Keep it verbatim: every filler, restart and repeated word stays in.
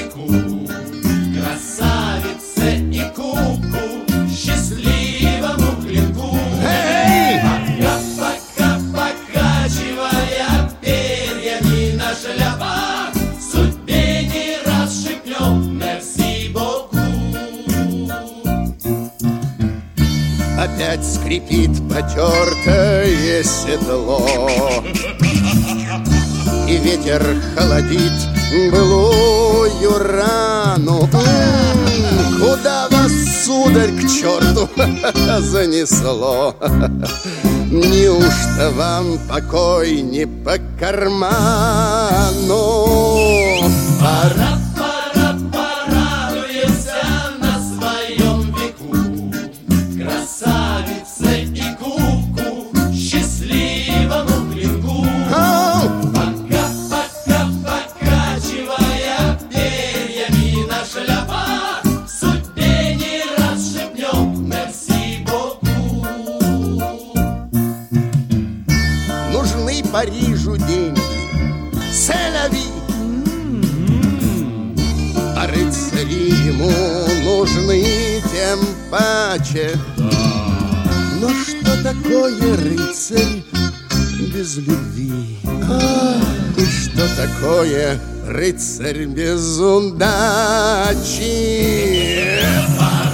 веку. Красавице и куку, счастливому клинку. Пока-пока, покачивая перьями на шляпах, судьбе не раз шепнем «Мерси боку». Опять скрипит потертое седло, и ветер холодит былую рану. М-м, куда вас, сударь, к черту занесло? Неужто вам покой не по карману? Пора, пора, порадуйся на своем веку. Красавице и куку, счастливому клинку. Пока-пока, покачивая перьями на шляпах, судьбе не раз шепнем «Мерси боку». Нужны Парижу деньги, селяви, а рыцари ему нужны тем паче. Но что такое рыцарь без любви? А, и что такое рыцарь без удачи?